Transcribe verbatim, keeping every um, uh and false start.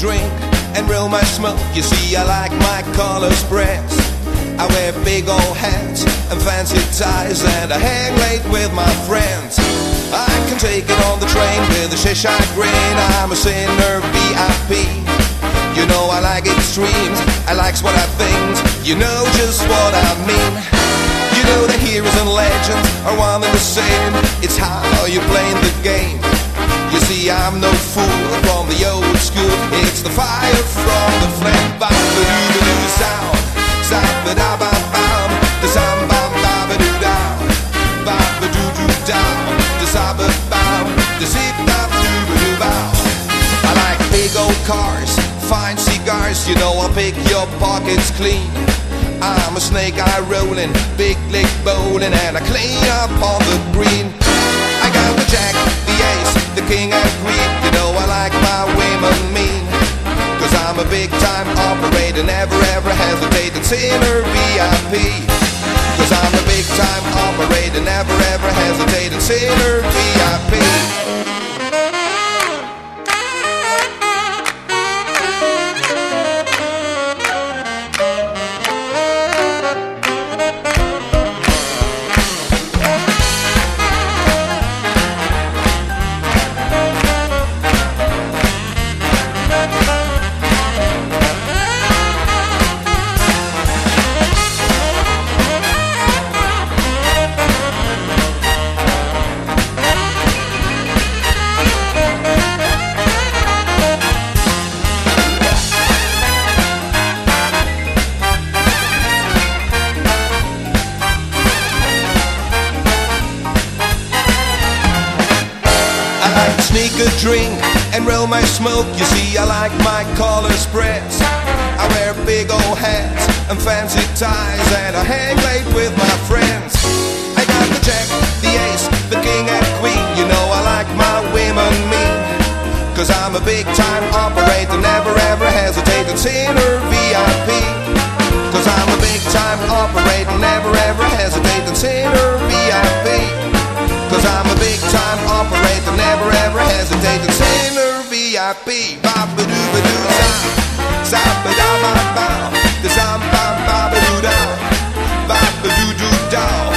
drink and roll my smoke. You see, I like my collar spreads. I wear big old hats and fancy ties, and I hang late with my friends. I can take it on the train with a Cheshire grin. I'm a sinner V I P. You know I like extremes, I likes what I think. You know just what I mean. You know the heroes and legends are one and the same. It's how you're playing the game. You see, I'm no fool from the old school. It's the fire from the flame. Ba-ba-doo-ba-doo sound. Sa-ba-da-ba-bam. The sam-bam-ba-ba-doo-down. Ba-ba-doo-doo-down. The sa-ba-bam. The zip-bam-doo-ba-doo-bow. I like big old cars, fine cigars. You know I'll pick your pockets clean. I'm a snake eye rolling, big lick bowling, and I clean up on the green. I got the jack, the ace, the king and queen. You know I like my women mean, cause I'm a big time operator, never ever hesitating, sinner V I P. Cause I'm a big time operator, never ever hesitating, sinner V I P. Sneak a drink and roll my smoke. You see, I like my collar spreads. I wear big old hats and fancy ties, and I hang late with my friends. I got the jack, the ace, the king and queen. You know I like my women mean, cause I'm a big time operator, never ever hesitating, sinner V I P. Cause I'm a big time operator, never ever hesitating, sinner V I P. Cause I'm a big time operator, never ever hesitating, sinner V I P. Ba-ba-doo-ba-doo-down. Sa-ba-da-ba-bow. The sam-bam-ba-ba-doo-down. Ba-ba-doo-doo-down.